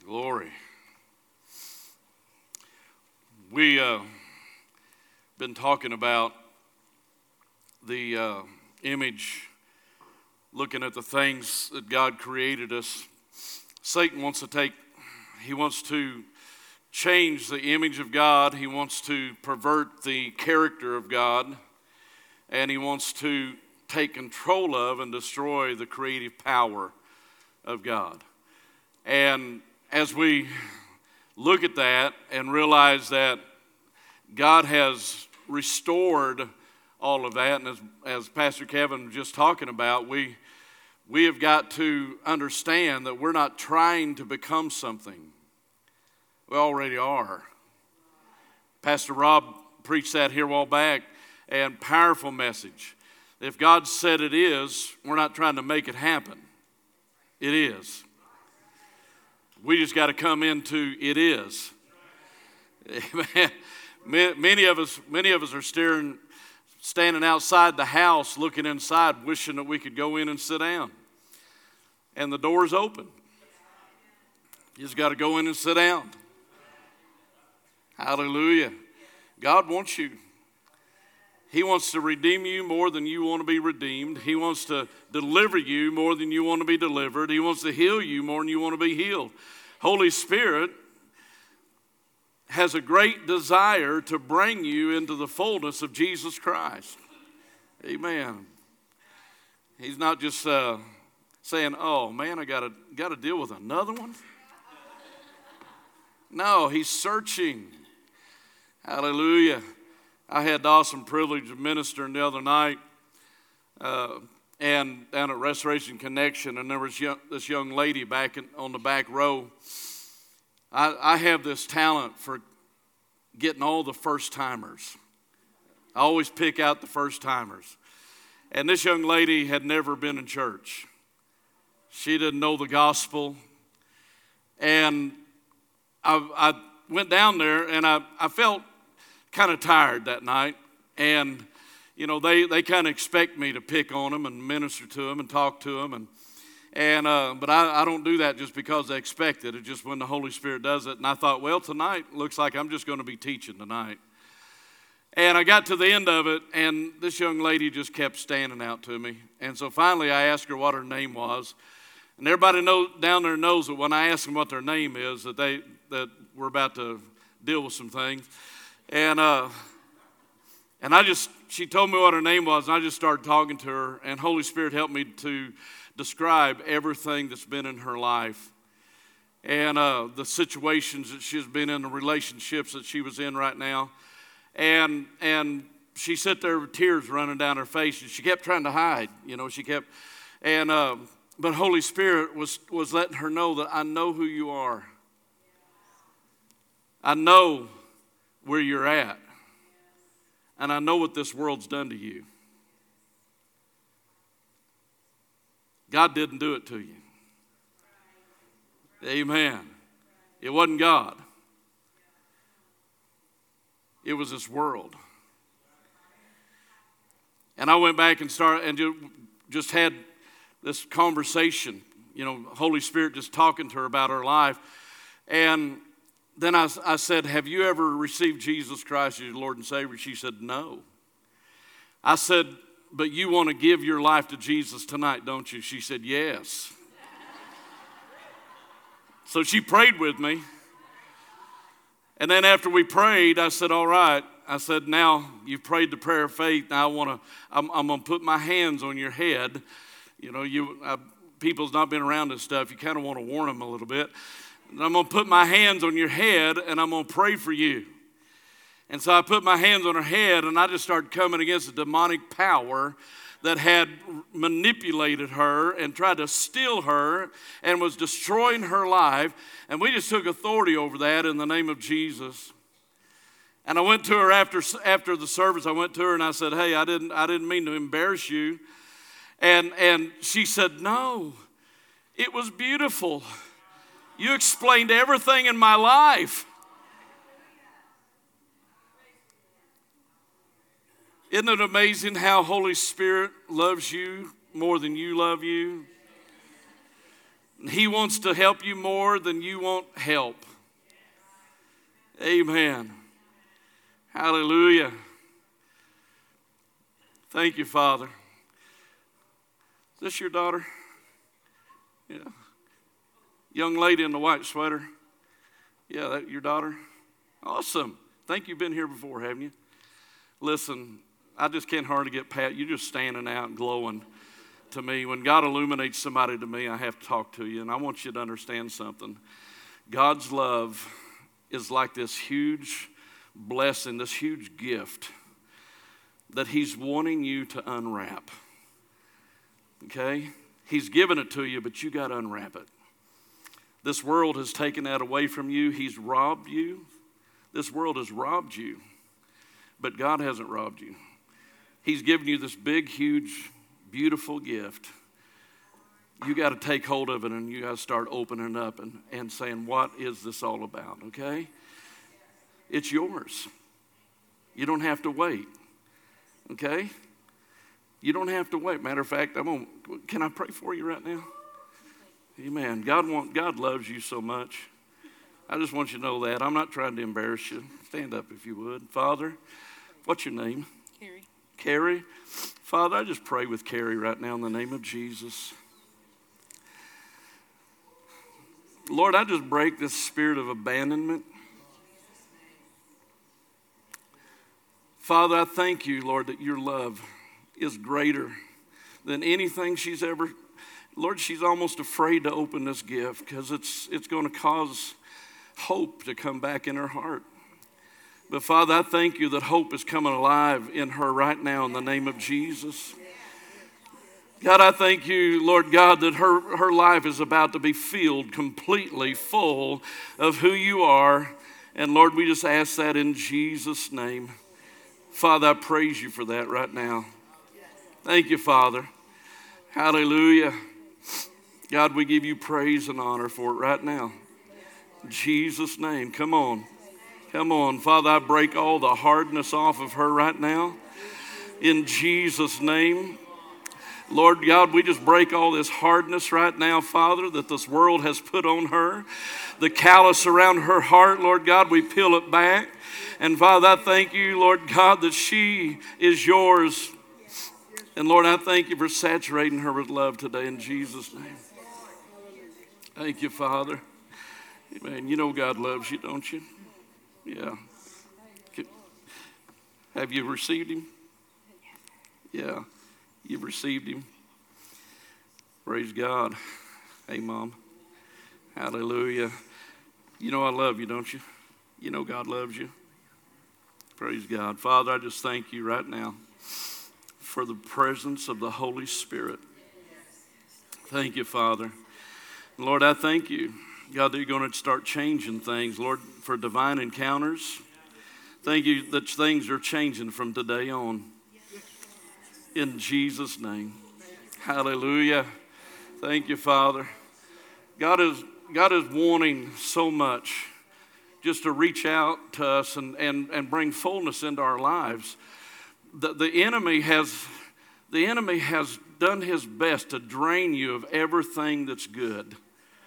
Glory. We been talking about the image, looking at the things that God created us. Satan wants to change the image of God. He wants to pervert the character of God, and he wants to take control of and destroy the creative power of God. And as we look at that and realize that God has restored all of that, and as Pastor Kevin was just talking about, we have got to understand that we're not trying to become something. We already are. Pastor Rob preached that here a while back, and powerful message. If God said it is, we're not trying to make it happen. It is. We just got to come into it is. Many of us are standing outside the house, looking inside, wishing that we could go in and sit down. And the door's open. You just got to go in and sit down. Hallelujah. God wants you. He wants to redeem you more than you want to be redeemed. He wants to deliver you more than you want to be delivered. He wants to heal you more than you want to be healed. Holy Spirit has a great desire to bring you into the fullness of Jesus Christ. Amen. He's not just saying, "Oh man, I got to deal with another one." No, he's searching. Hallelujah. I had the awesome privilege of ministering the other night and down at Restoration Connection, and there was this young lady on the back row. I have this talent for getting all the first-timers. I always pick out the first-timers. And this young lady had never been in church. She didn't know the gospel. And I went down there, and I felt kind of tired that night. And, you know, they kind of expect me to pick on them and minister to them and talk to them. But I don't do that just because they expect it. It's just when the Holy Spirit does it. And I thought, well, tonight looks like I'm just going to be teaching tonight. And I got to the end of it, and this young lady just kept standing out to me. And so finally I asked her what her name was. And everybody down there knows that when I ask them what their name is, that we're about to deal with some things. And she told me what her name was, and I just started talking to her, and Holy Spirit helped me to describe everything that's been in her life and the situations that she's been in, the relationships that she was in right now. And she sat there with tears running down her face, and she kept trying to hide. You know, but Holy Spirit was letting her know that I know who you are. I know where you're at. And I know what this world's done to you. God didn't do it to you. Amen. It wasn't God. It was this world. And I went back and just had this conversation, you know, Holy Spirit just talking to her about her life. And then I said, "Have you ever received Jesus Christ as your Lord and Savior?" She said, "No." I said, "But you want to give your life to Jesus tonight, don't you?" She said, "Yes." So she prayed with me. And then after we prayed, I said, "All right." I said, "Now you've prayed the prayer of faith. Now I'm going to put my hands on your head." You know, people's not been around this stuff. You kind of want to warn them a little bit. And I'm going to put my hands on your head, and I'm going to pray for you. And so I put my hands on her head, and I just started coming against the demonic power that had manipulated her and tried to steal her and was destroying her life. And we just took authority over that in the name of Jesus. And I went to her after the service. I went to her and I said, "Hey, I didn't mean to embarrass you." And she said, "No, it was beautiful. You explained everything in my life." Isn't it amazing how Holy Spirit loves you more than you love you? He wants to help you more than you want help. Amen. Hallelujah. Thank you, Father. Is this your daughter? Yeah. Young lady in the white sweater. Yeah, that your daughter? Awesome. Think you've been here before, haven't you? Listen, I just can't hardly get past. You're just standing out and glowing to me. When God illuminates somebody to me, I have to talk to you. And I want you to understand something. God's love is like this huge blessing, this huge gift that he's wanting you to unwrap. Okay? He's given it to you, but you got to unwrap it. This world has taken that away from you. He's robbed you. This world has robbed you, but God hasn't robbed you. He's given you this big, huge, beautiful gift. You got to take hold of it, and you got to start opening up and saying, what is this all about, okay? It's yours. You don't have to wait, okay? You don't have to wait. Matter of fact, can I pray for you right now? Amen. God loves you so much. I just want you to know that. I'm not trying to embarrass you. Stand up if you would. Father, what's your name? Carrie. Carrie. Father, I just pray with Carrie right now in the name of Jesus. Lord, I just break this spirit of abandonment. Father, I thank you, Lord, that your love is greater than anything she's ever. Lord, she's almost afraid to open this gift because it's going to cause hope to come back in her heart. But Father, I thank you that hope is coming alive in her right now in the name of Jesus. God, I thank you, Lord God, that her life is about to be filled completely full of who you are. And Lord, we just ask that in Jesus' name. Father, I praise you for that right now. Thank you, Father. Hallelujah. God, we give you praise and honor for it right now. In Jesus' name, come on. Come on. Father, I break all the hardness off of her right now. In Jesus' name. Lord God, we just break all this hardness right now, Father, that this world has put on her. The callous around her heart, Lord God, we peel it back. And Father, I thank you, Lord God, that she is yours. And Lord, I thank you for saturating her with love today in Jesus' name. Thank you, Father. Amen. You know God loves you, don't you? Yeah. Have you received him? Yeah. You've received him. Praise God. Hey, Mom. Hallelujah. You know I love you, don't you? You know God loves you. Praise God. Father, I just thank you right now for the presence of the Holy Spirit. Thank you, Father. Lord, I thank you, God, that you're going to start changing things, Lord, for divine encounters. Thank you that things are changing from today on. In Jesus' name. Hallelujah. Thank you, Father. God is wanting so much just to reach out to us and bring fullness into our lives. The enemy has done his best to drain you of everything that's good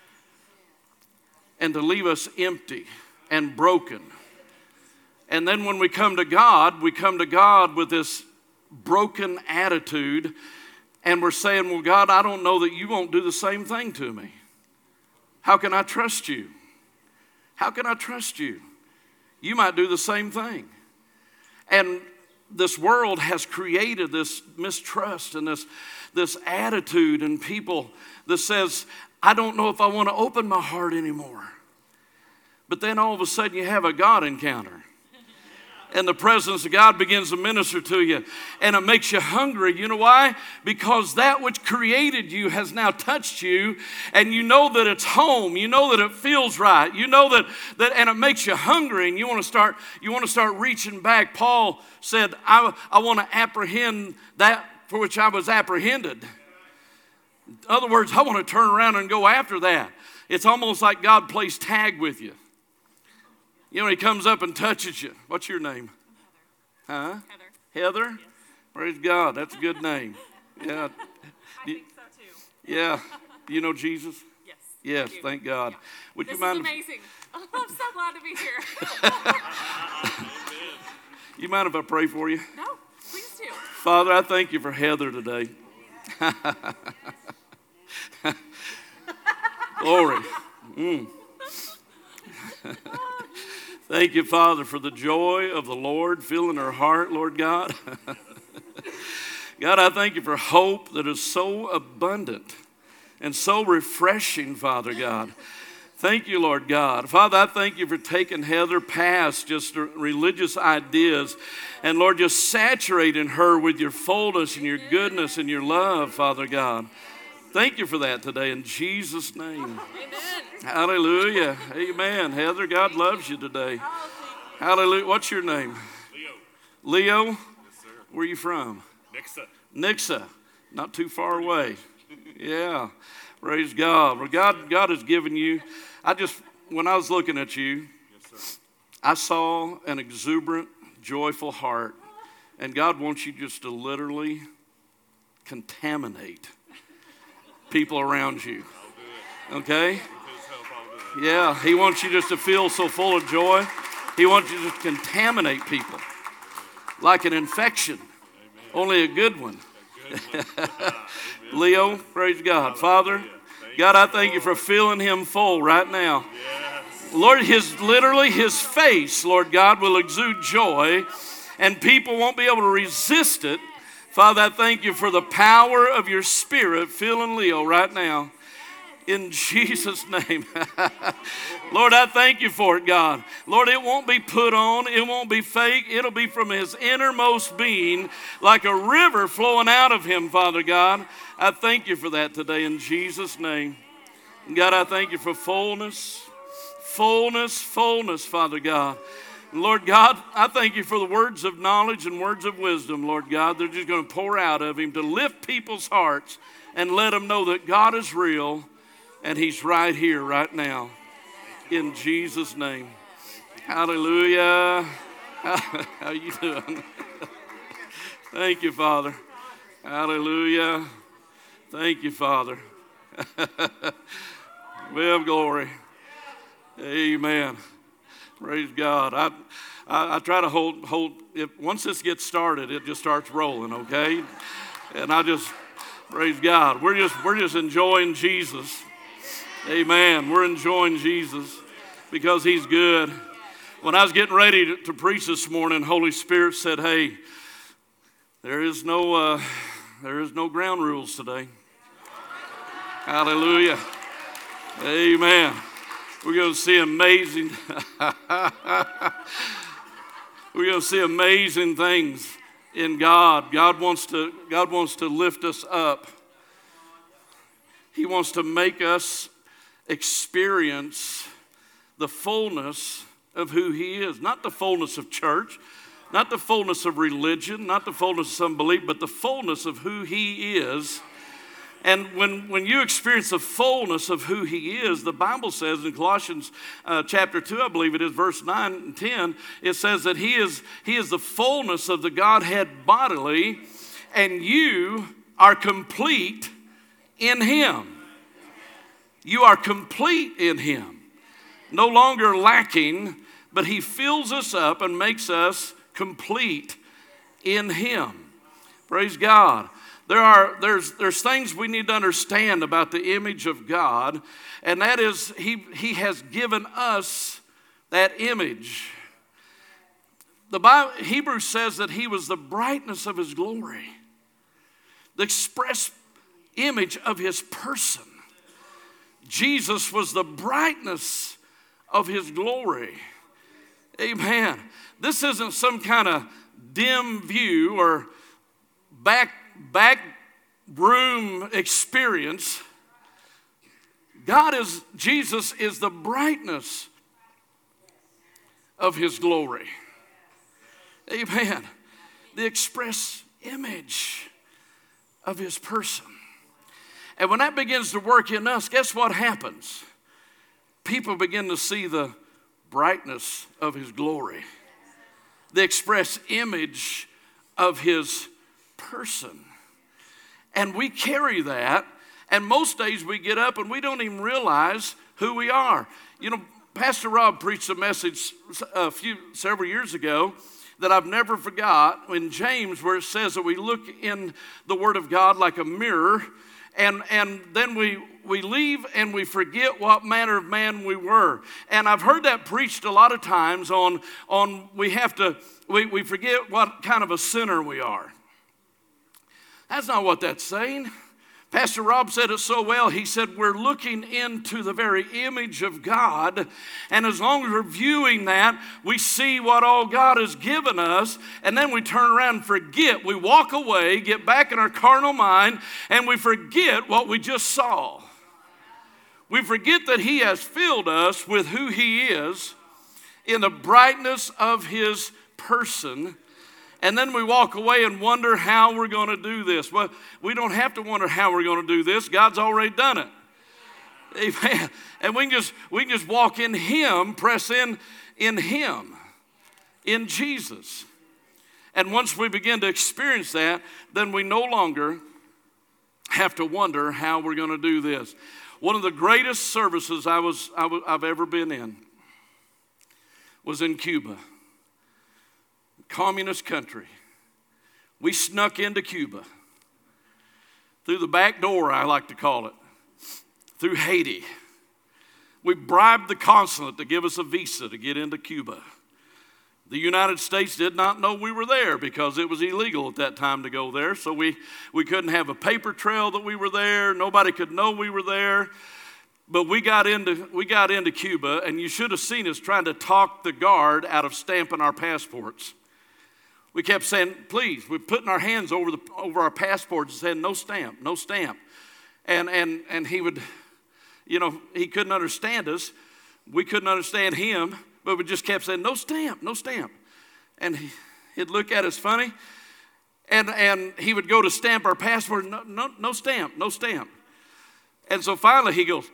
and to leave us empty and broken. And then when we come to God with this broken attitude, and we're saying, well, God, I don't know that you won't do the same thing to me. How can I trust you? How can I trust you? You might do the same thing. And this world has created this mistrust and this attitude in people that says, I don't know if I want to open my heart anymore. But then all of a sudden you have a God encounter. And the presence of God begins to minister to you. And it makes you hungry. You know why? Because that which created you has now touched you. And you know that it's home. You know that it feels right. You know that and it makes you hungry. And you want to start reaching back. Paul said, I want to apprehend that for which I was apprehended. In other words, I want to turn around and go after that. It's almost like God plays tag with you. You know, he comes up and touches you. What's your name? Huh? Heather. Heather? Yes. Praise God. That's a good name. Yeah. I think so too. Yeah. Do you know Jesus? Yes. Yes, thank God. Would This you mind? is amazing. I'm so glad to be here. You mind if I pray for you? No, please do. Father, I thank you for Heather today. Glory. Thank you, Father, for the joy of the Lord filling her heart, Lord God. God, I thank you for hope that is so abundant and so refreshing, Father God. Thank you, Lord God. Father, I thank you for taking Heather past just religious ideas and, Lord, just saturating her with your fullness and your goodness and your love, Father God. Thank you for that today in Jesus' name. Amen. Hallelujah. Amen. Heather, God loves you today. Hallelujah. What's your name? Leo. Leo? Yes, sir. Where are you from? Nixa. Nixa. Not too far away. Yeah. Praise God. Well, God has given you. When I was looking at you, Yes, sir. I saw an exuberant, joyful heart. And God wants you just to literally contaminate people around you. Okay? With his help, I'll do it. Yeah, He wants you just to feel so full of joy. He wants you to contaminate people like an infection, only a good one. Leo, praise God. Father, God, I thank you for filling him full right now. Lord, his face, Lord God, will exude joy, and people won't be able to resist it. Father, I thank you for the power of your Spirit filling Leo right now. In Jesus' name. Lord, I thank you for it, God. Lord, it won't be put on. It won't be fake. It'll be from his innermost being like a river flowing out of him, Father God. I thank you for that today in Jesus' name. And God, I thank you for fullness, Father God. And Lord God, I thank you for the words of knowledge and words of wisdom, Lord God. They're just going to pour out of him to lift people's hearts and let them know that God is real and he's right here, right now. In Jesus' name. Hallelujah. How you doing? Thank you, Father. Hallelujah. Thank you, Father. Well, glory. Amen. Praise God. I try to hold. Once this gets started, it just starts rolling, okay? And I just, praise God. We're just enjoying Jesus. Amen. We're enjoying Jesus because he's good. When I was getting ready to preach this morning, Holy Spirit said, hey, there is no ground rules today. Hallelujah. Amen. We're going to see amazing things in God. God wants to lift us up. He wants to make us experience the fullness of who he is. Not the fullness of church, not the fullness of religion, not the fullness of some belief, but the fullness of who he is. And when you experience the fullness of who he is, the Bible says in Colossians chapter 2, I believe it is, verse 9 and 10, it says that he is the fullness of the Godhead bodily, and you are complete in him. You are complete in him. No longer lacking, but he fills us up and makes us complete in him. Praise God. There's things we need to understand about the image of God, and that is he has given us that image. The Bible, Hebrews says that he was the brightness of his glory, the express image of his person. Jesus was the brightness of his glory. Amen. This isn't some kind of dim view or back room experience. Jesus is the brightness of his glory. Amen. The express image of his person. And when that begins to work in us, guess what happens? People begin to see the brightness of his glory, the express image of his person. And we carry that, And most days we get up and we don't even realize who we are. You know, Pastor Rob preached a message several years ago that I've never forgot in James, where it says that we look in the Word of God like a mirror, and then we leave and we forget what manner of man we were. And I've heard that preached a lot of times on we forget what kind of a sinner we are. That's not what that's saying. Pastor Rob said it so well. He said we're looking into the very image of God, and as long as we're viewing that, we see what all God has given us, and then we turn around and forget. We walk away, get back in our carnal mind, and we forget what we just saw. We forget that He has filled us with who He is in the brightness of His person. And then we walk away and wonder how we're going to do this. Well, we don't have to wonder how we're going to do this. God's already done it. Amen. And we can just walk in Him, press in Him, in Jesus. And once we begin to experience that, then we no longer have to wonder how we're going to do this. One of the greatest services I've ever been in was in Cuba. Communist country. We snuck into Cuba through the back door, I like to call it, through Haiti. We bribed the consulate to give us a visa to get into Cuba. The United States did not know we were there because it was illegal at that time to go there, so we couldn't have a paper trail that we were there. Nobody could know we were there. But we got into Cuba, and you should have seen us trying to talk the guard out of stamping our passports. We kept saying, please, we're putting our hands over our passports and saying, no stamp, no stamp. And he would, he couldn't understand us. We couldn't understand him, but we just kept saying, no stamp, no stamp. And he'd look at us funny, and he would go to stamp our passport, no stamp, no stamp. And so finally he goes,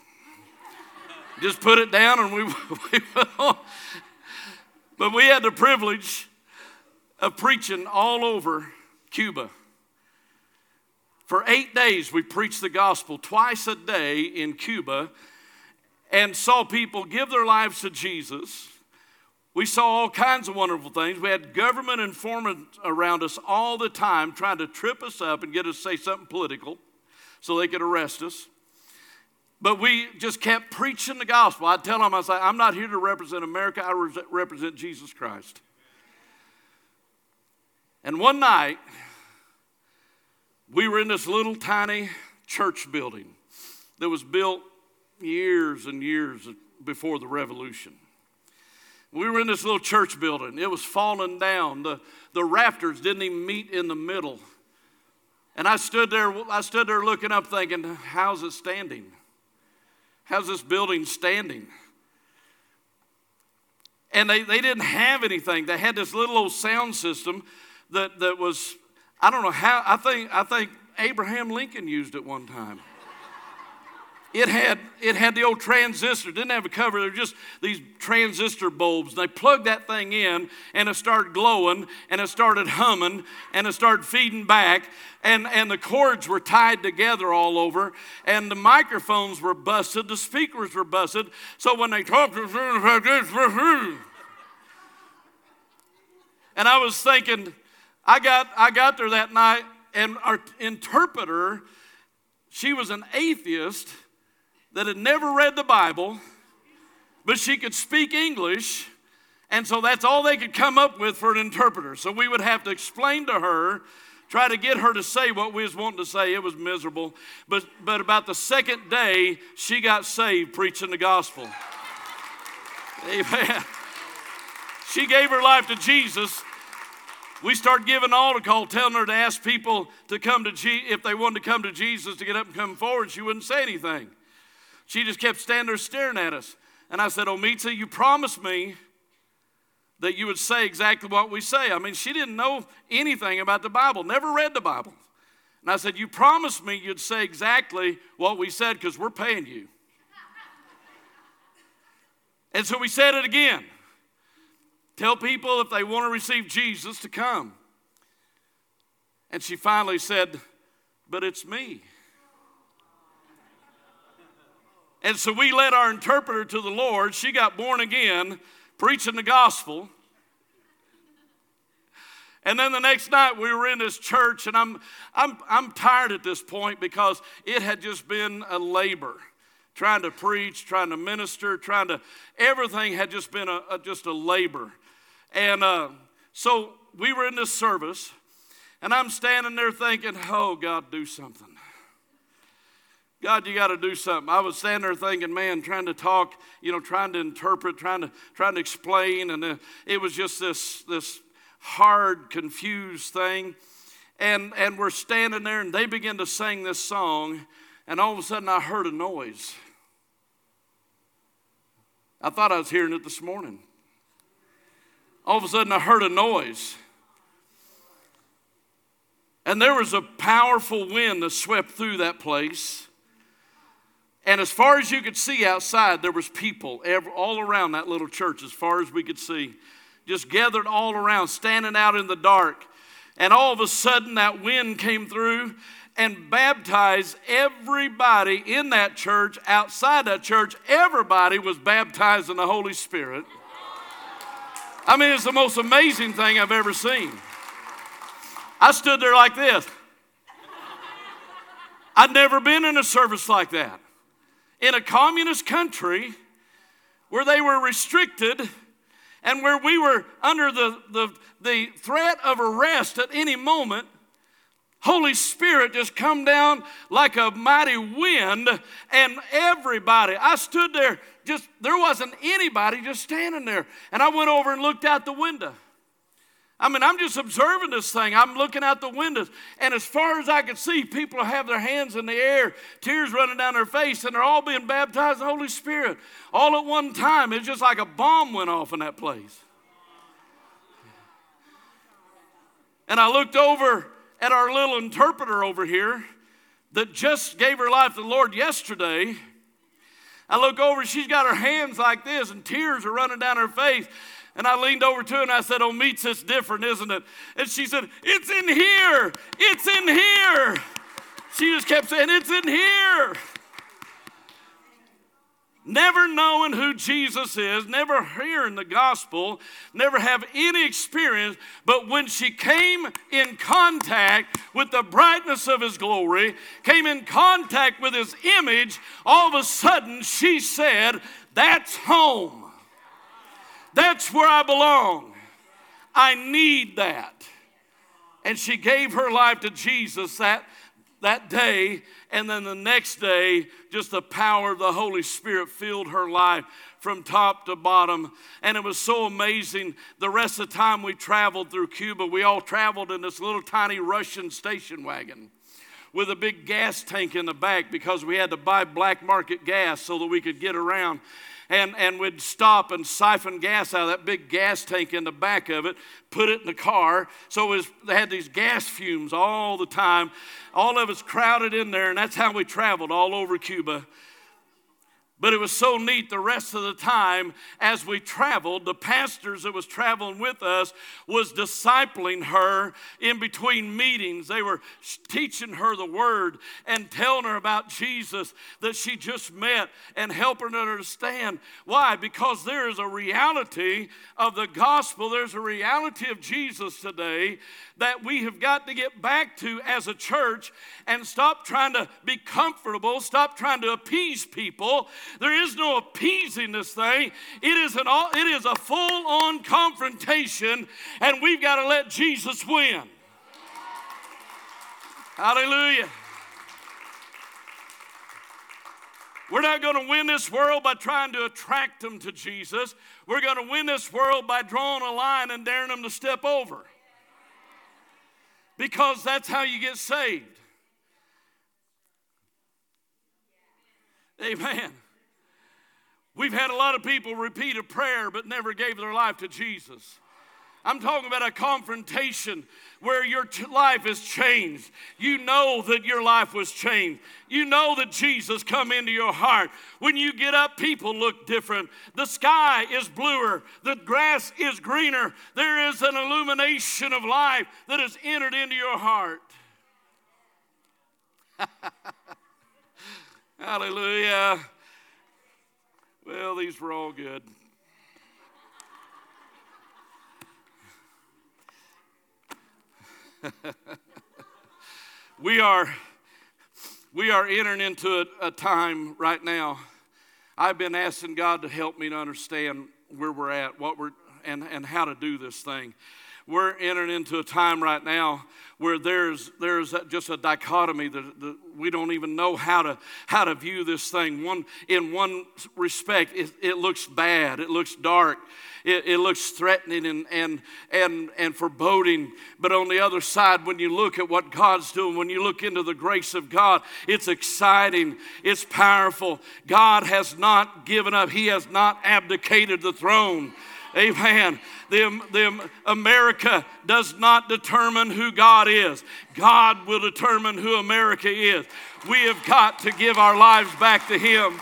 just put it down, and we went on. But we had the privilege of preaching all over Cuba. For 8 days, we preached the gospel twice a day in Cuba and saw people give their lives to Jesus. We saw all kinds of wonderful things. We had government informants around us all the time trying to trip us up and get us to say something political so they could arrest us. But we just kept preaching the gospel. I'd tell them, I'm not here to represent America. I represent Jesus Christ. And one night, we were in this little tiny church building that was built years and years before the Revolution. We were in this little church building. It was falling down. The rafters didn't even meet in the middle. And I stood there looking up thinking, how's it standing? How's this building standing? And they didn't have anything. They had this little old sound system that was, I don't know how, I think Abraham Lincoln used it one time. It had the old transistor. It didn't have a cover. They were just these transistor bulbs. And they plugged that thing in, and it started glowing, and it started humming, and it started feeding back. And the cords were tied together all over, and the microphones were busted. The speakers were busted. So when they talked, and I was thinking, I got there that night, and our interpreter, she was an atheist that had never read the Bible, but she could speak English, and so that's all they could come up with for an interpreter. So we would have to explain to her, try to get her to say what we was wanting to say. It was miserable. But about the second day, she got saved preaching the gospel. Amen. She gave her life to Jesus. We started giving altar call, telling her to ask people to come to if they wanted to come to Jesus, to get up and come forward. She wouldn't say anything. She just kept standing there staring at us. And I said, Omitza, you promised me that you would say exactly what we say. I mean, she didn't know anything about the Bible, never read the Bible. And I said, you promised me you'd say exactly what we said because we're paying you. And so we said it again. Tell people if they want to receive Jesus to come. And she finally said, but it's me. And so we led our interpreter to the Lord. She got born again, preaching the gospel. And then the next night we were in this church, and I'm tired at this point because it had just been a labor. Trying to preach, trying to minister, everything had just been just a labor. And so we were in this service, and I'm standing there thinking, oh, God, do something. God, you got to do something. I was standing there thinking, man, trying to talk, trying to interpret, trying to explain, and it was just this hard, confused thing. And we're standing there, and they begin to sing this song, and all of a sudden I heard a noise. I thought I was hearing it this morning. All of a sudden I heard a noise. And there was a powerful wind that swept through that place. And as far as you could see outside, there was people all around that little church, as far as we could see. Just gathered all around, standing out in the dark. And all of a sudden that wind came through and baptized everybody in that church, outside that church. Everybody was baptized in the Holy Spirit. I mean, it's the most amazing thing I've ever seen. I stood there like this. I'd never been in a service like that. In a communist country where they were restricted and where we were under the threat of arrest at any moment, Holy Spirit just come down like a mighty wind, and everybody, I stood there, there wasn't anybody just standing there. And I went over and looked out the window. I mean, I'm just observing this thing. I'm looking out the windows, and as far as I could see, people have their hands in the air, tears running down their face, and they're all being baptized in the Holy Spirit. All at one time. It's just like a bomb went off in that place. And I looked over at our little interpreter over here that just gave her life to the Lord yesterday. I look over, she's got her hands like this, and tears are running down her face. And I leaned over to her and I said, oh, Meets, it's different, isn't it? And she said, it's in here. It's in here. She just kept saying, it's in here. Never knowing who Jesus is, never hearing the gospel, never have any experience, but when she came in contact with the brightness of his glory, came in contact with his image, all of a sudden she said, that's home. That's where I belong. I need that. And she gave her life to Jesus that day, and then the next day, just the power of the Holy Spirit filled her life from top to bottom. And it was so amazing. The rest of the time we traveled through Cuba, we all traveled in this little tiny Russian station wagon with a big gas tank in the back because we had to buy black market gas so that we could get around. And we'd stop and siphon gas out of that big gas tank in the back of it, put it in the car. So they had these gas fumes all the time. All of us crowded in there, and that's how we traveled all over Cuba. But it was so neat the rest of the time as we traveled, the pastors that was traveling with us was discipling her in between meetings. They were teaching her the word and telling her about Jesus that she just met and helping her understand. Why? Because there is a reality of the gospel. There's a reality of Jesus today that we have got to get back to as a church and stop trying to be comfortable, stop trying to appease people. There is no appeasing this thing. It is a full-on confrontation, and we've got to let Jesus win. Hallelujah. We're not going to win this world by trying to attract them to Jesus. We're going to win this world by drawing a line and daring them to step over. Because that's how you get saved. Amen. We've had a lot of people repeat a prayer but never gave their life to Jesus. I'm talking about a confrontation where your life is changed. You know that your life was changed. You know that Jesus come into your heart. When you get up, people look different. The sky is bluer. The grass is greener. There is an illumination of life that has entered into your heart. Hallelujah. these were all good. We are entering into a time right now. I've been asking God to help me to understand where we're at, and how to do this thing. We're entering into a time right now where there's just a dichotomy that we don't even know how to view this thing. In one respect, it looks bad, it looks dark, it looks threatening and foreboding. But on the other side, when you look at what God's doing, when you look into the grace of God, it's exciting, it's powerful. God has not given up. He has not abdicated the throne. Amen. America does not determine who God is. God will determine who America is. We have got to give our lives back to Him.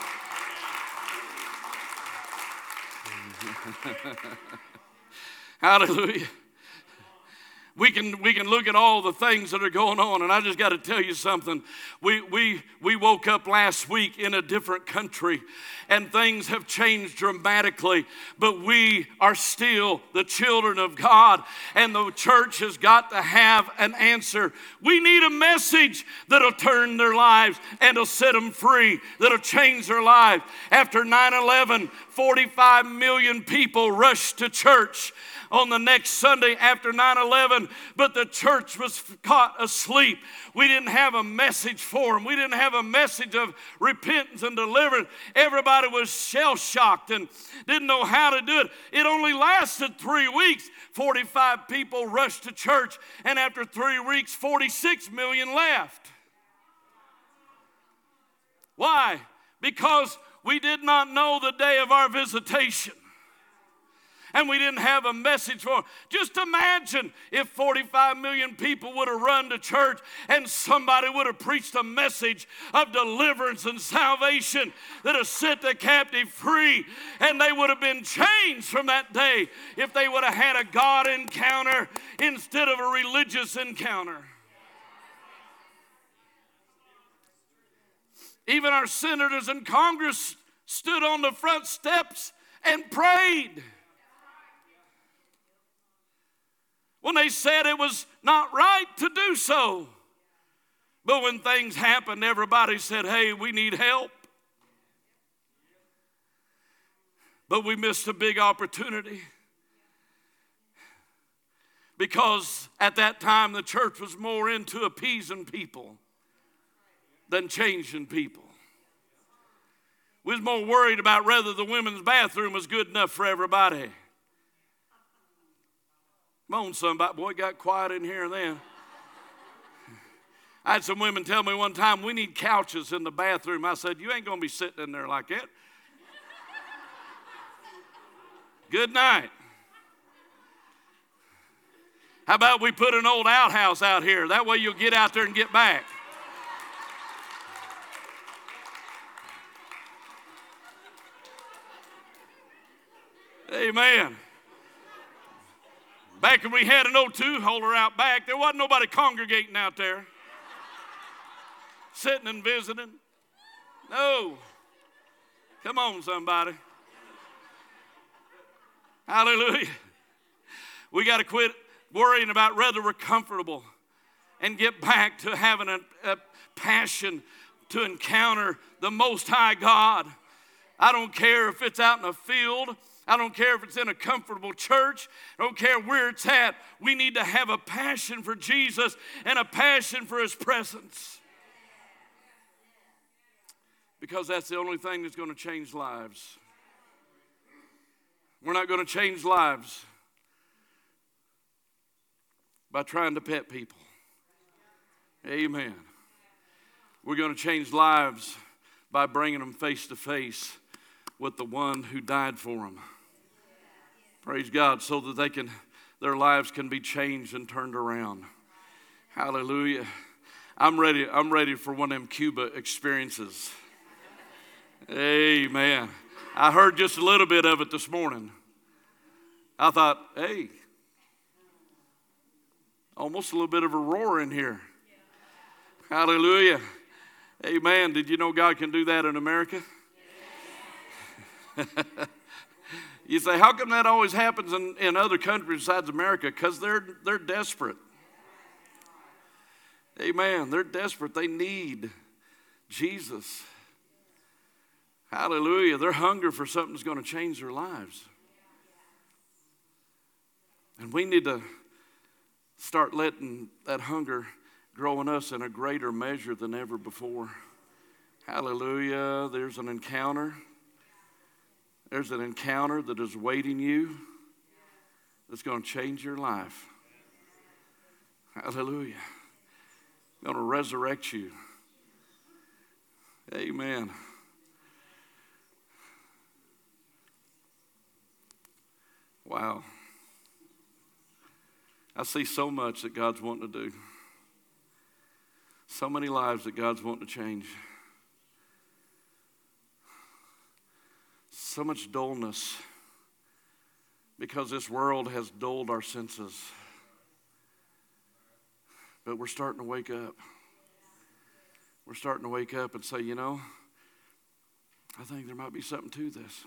Hallelujah. We can look at all the things that are going on, and I just got to tell you something. We woke up last week in a different country, and things have changed dramatically, but we are still the children of God, and the church has got to have an answer. We need a message that'll turn their lives and will set them free, that'll change their lives. After 9/11, 45 million people rushed to church on the next Sunday after 9/11, but the church was caught asleep. We didn't have a message for them. We didn't have a message of repentance and deliverance. Everybody was shell-shocked and didn't know how to do it. It only lasted 3 weeks. 45 people rushed to church, and after 3 weeks, 46 million left. Why? Because we did not know the day of our visitation. And we didn't have a message for them. Just imagine if 45 million people would have run to church and somebody would have preached a message of deliverance and salvation that have set the captive free, and they would have been changed from that day if they would have had a God encounter instead of a religious encounter. Even our senators in Congress stood on the front steps and prayed when they said it was not right to do so. But when things happened, everybody said, hey, we need help. But we missed a big opportunity, because at that time the church was more into appeasing people than changing people. We was more worried about whether the women's bathroom was good enough for everybody. Come on, somebody. Boy, it got quiet in here then. I had some women tell me one time, we need couches in the bathroom. I said, you ain't going to be sitting in there like that. Good night. How about we put an old outhouse out here? That way you'll get out there and get back. Amen. Back when we had an old two-holder out back, there wasn't nobody congregating out there, sitting and visiting. No. Come on, somebody. Hallelujah. We got to quit worrying about whether we're comfortable and get back to having a passion to encounter the Most High God. I don't care if it's out in a field. I don't care if it's in a comfortable church. I don't care where it's at. We need to have a passion for Jesus and a passion for His presence, because that's the only thing that's going to change lives. We're not going to change lives by trying to pet people. Amen. We're going to change lives by bringing them face to face with the one who died for them. Praise God, so that their lives can be changed and turned around. Hallelujah. I'm ready for one of them Cuba experiences. Amen. I heard just a little bit of it this morning. I thought, hey, almost a little bit of a roar in here. Hallelujah. Amen. Did you know God can do that in America? You say, how come that always happens in other countries besides America? Because they're desperate. Amen. They're desperate. They need Jesus. Hallelujah. They're hungry for something that's going to change their lives. And we need to start letting that hunger grow in us in a greater measure than ever before. Hallelujah. There's an encounter. There's an encounter that is waiting you that's going to change your life. Hallelujah. Going to resurrect you. Amen. Wow. I see so much that God's wanting to do. So many lives that God's wanting to change. So much dullness because this world has dulled our senses. But we're starting to wake up. We're starting to wake up and say, you know, I think there might be something to this.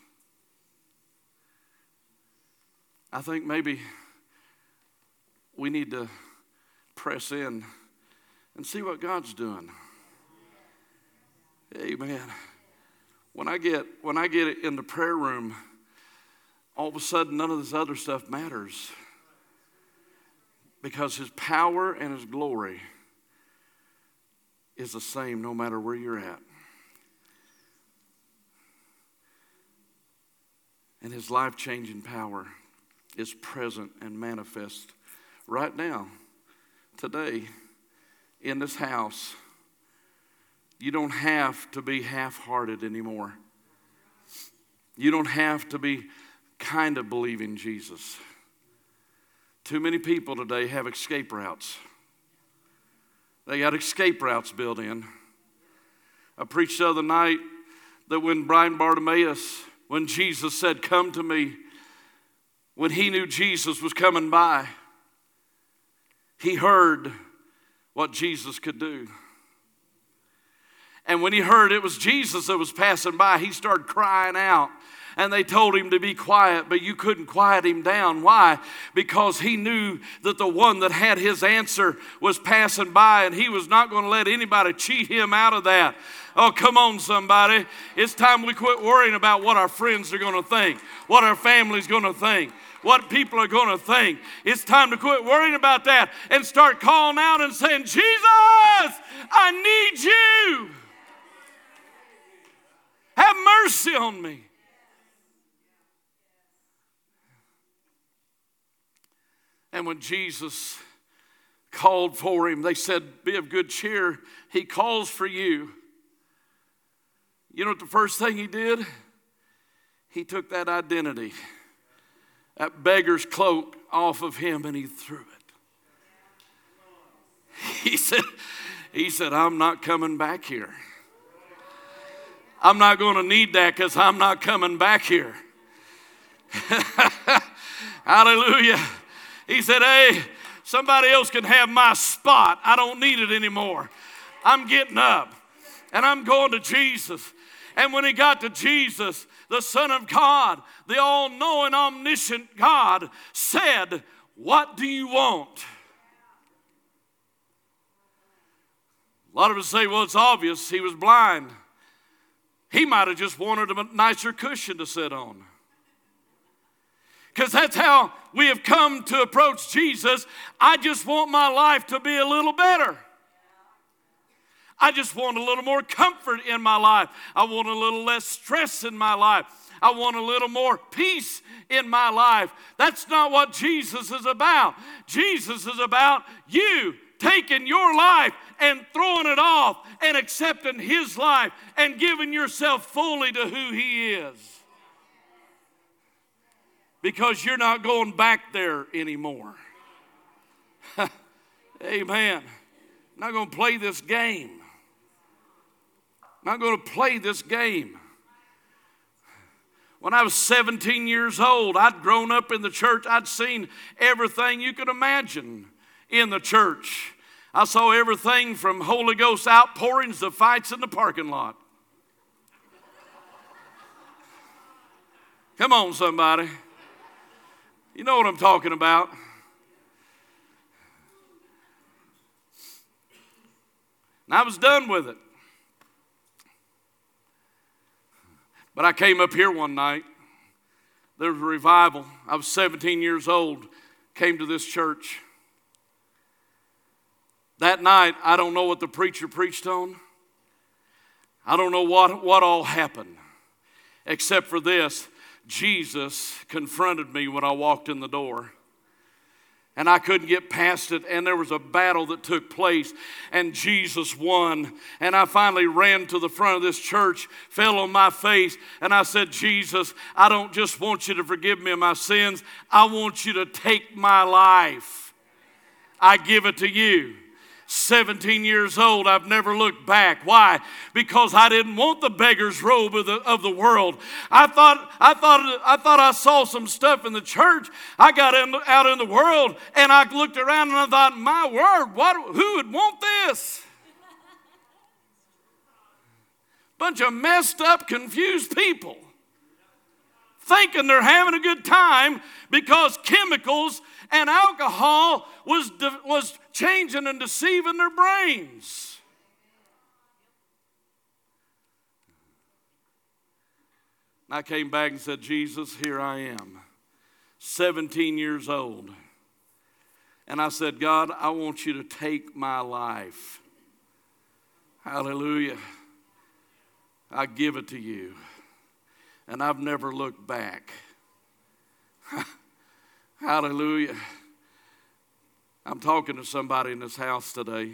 I think maybe we need to press in and see what God's doing. Amen. When I get in the prayer room, all of a sudden none of this other stuff matters. Because his power and his glory is the same no matter where you're at. And his life-changing power is present and manifest right now, today, in this house. You don't have to be half-hearted anymore. You don't have to be kind of believing Jesus. Too many people today have escape routes. They got escape routes built in. I preached the other night that when blind Bartimaeus, when Jesus said, "Come to me," when he knew Jesus was coming by, he heard what Jesus could do. And when he heard it was Jesus that was passing by, he started crying out. And they told him to be quiet, but you couldn't quiet him down. Why? Because he knew that the one that had his answer was passing by, and he was not going to let anybody cheat him out of that. Oh, come on, somebody. It's time we quit worrying about what our friends are going to think, what our family's going to think, what people are going to think. It's time to quit worrying about that and start calling out and saying, Jesus, I need you. Have mercy on me. And when Jesus called for him, they said, be of good cheer. He calls for you. You know what the first thing he did? He took that identity, that beggar's cloak off of him, and he threw it. He said, I'm not coming back here. I'm not going to need that because I'm not coming back here. Hallelujah. He said, hey, somebody else can have my spot. I don't need it anymore. I'm getting up and I'm going to Jesus. And when he got to Jesus, the Son of God, the all-knowing, omniscient God, said, what do you want? A lot of us say, well, it's obvious. He was blind. He might have just wanted a nicer cushion to sit on. Because that's how we have come to approach Jesus. I just want my life to be a little better. I just want a little more comfort in my life. I want a little less stress in my life. I want a little more peace in my life. That's not what Jesus is about. Jesus is about you taking your life and throwing it off and accepting his life and giving yourself fully to who he is. Because you're not going back there anymore. Amen. I'm not going to play this game. I'm not going to play this game. When I was 17 years old, I'd grown up in the church. I'd seen everything you could imagine in the church. I saw everything from Holy Ghost outpourings to fights in the parking lot. Come on, somebody. You know what I'm talking about. And I was done with it. But I came up here one night. There was a revival. I was 17 years old, came to this church. That night, I don't know what the preacher preached on. I don't know what all happened, except for this. Jesus confronted me when I walked in the door. And I couldn't get past it, and there was a battle that took place, and Jesus won. And I finally ran to the front of this church, fell on my face, and I said, Jesus, I don't just want you to forgive me of my sins. I want you to take my life. I give it to you. 17 years old, I've never looked back. Why? Because I didn't want the beggar's robe of the world. I thought I saw some stuff in the church. I got out in the world and I looked around and I thought, my word, who would want this? Bunch of messed up, confused people thinking they're having a good time because chemicals and alcohol was changing and deceiving their brains. And I came back and said, Jesus, here I am, 17 years old. And I said, God, I want you to take my life. Hallelujah. I give it to you. And I've never looked back. Hallelujah. I'm talking to somebody in this house today.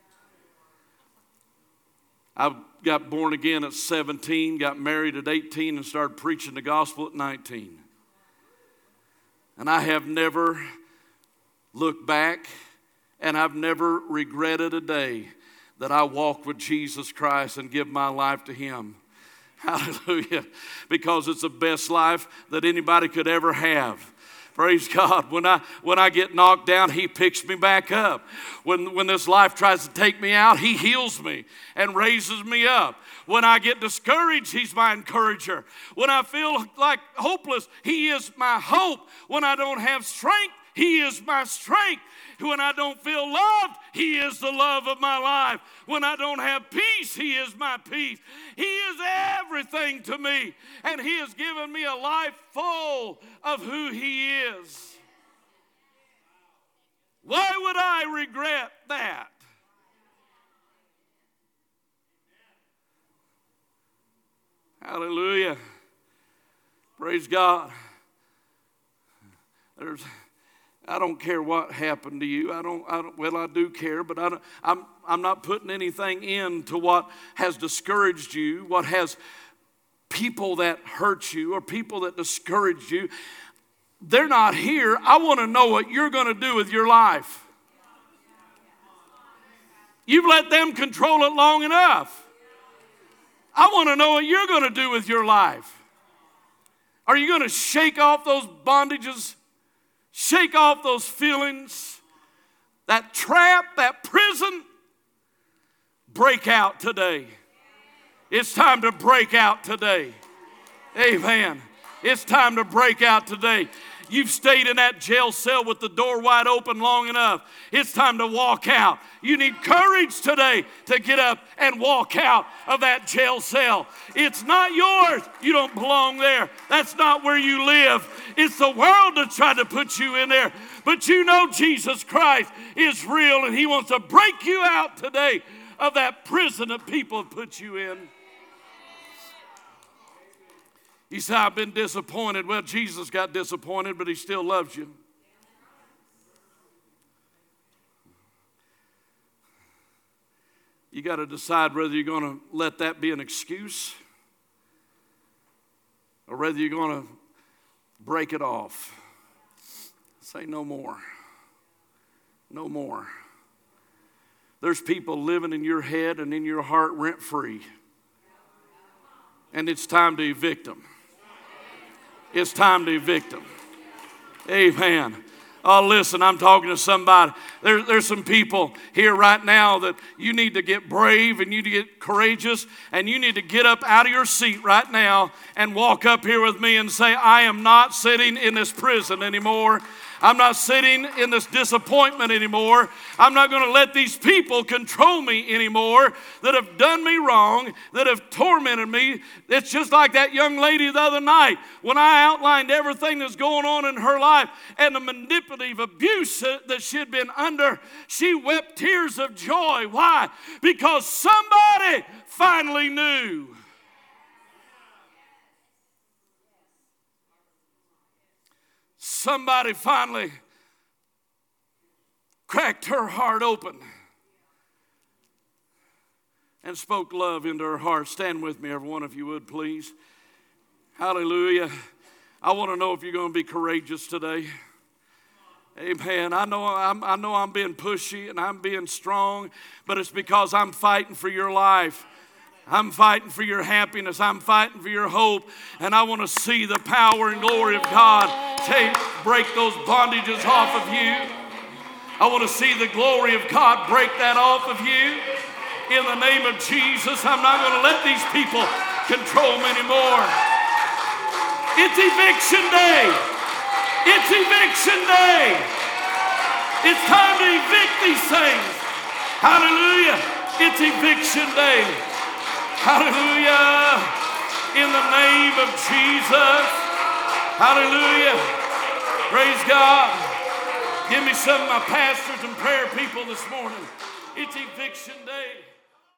I got born again at 17, got married at 18, and started preaching the gospel at 19. And I have never looked back, and I've never regretted a day that I walked with Jesus Christ and give my life to Him. Hallelujah. Because it's the best life that anybody could ever have. Praise God. When I get knocked down, He picks me back up. When this life tries to take me out, He heals me and raises me up. When I get discouraged, He's my encourager. When I feel like hopeless, He is my hope. When I don't have strength, He is my strength. When I don't feel loved, He is the love of my life. When I don't have peace, He is my peace. He is everything to me. And He has given me a life full of who He is. Why would I regret that? Hallelujah. Praise God. I don't care what happened to you. I do care, but I'm not putting anything into what has discouraged you, what has people that hurt you or people that discouraged you. They're not here. I want to know what you're going to do with your life. You've let them control it long enough. I want to know what you're going to do with your life. Are you going to shake off those bondages? Shake off those feelings, that trap, that prison. Break out today. It's time to break out today. Amen. It's time to break out today. You've stayed in that jail cell with the door wide open long enough. It's time to walk out. You need courage today to get up and walk out of that jail cell. It's not yours. You don't belong there. That's not where you live. It's the world that's trying to put you in there. But you know Jesus Christ is real, and He wants to break you out today of that prison that people have put you in. You say, I've been disappointed. Well, Jesus got disappointed, but He still loves you. You got to decide whether you're going to let that be an excuse or whether you're going to break it off. Say no more. No more. There's people living in your head and in your heart rent-free. And it's time to evict them. It's time to evict them. Amen. Oh, listen, I'm talking to somebody. There's some people here right now that you need to get brave and you need to get courageous and you need to get up out of your seat right now and walk up here with me and say, I am not sitting in this prison anymore. I'm not sitting in this disappointment anymore. I'm not going to let these people control me anymore that have done me wrong, that have tormented me. It's just like that young lady the other night when I outlined everything that's going on in her life and the manipulative abuse that she had been under. She wept tears of joy. Why? Because somebody finally knew. Somebody finally cracked her heart open and spoke love into her heart. Stand with me, everyone, if you would, please. Hallelujah. I want to know if you're going to be courageous today. Amen. I know I'm being pushy and I'm being strong, but it's because I'm fighting for your life. I'm fighting for your happiness. I'm fighting for your hope. And I want to see the power and glory of God break those bondages off of you. I want to see the glory of God break that off of you. In the name of Jesus, I'm not going to let these people control me anymore. It's eviction day. It's eviction day. It's time to evict these things. Hallelujah. It's eviction day. Hallelujah. In the name of Jesus. Hallelujah. Praise God. Give me some of my pastors and prayer people this morning. It's eviction day.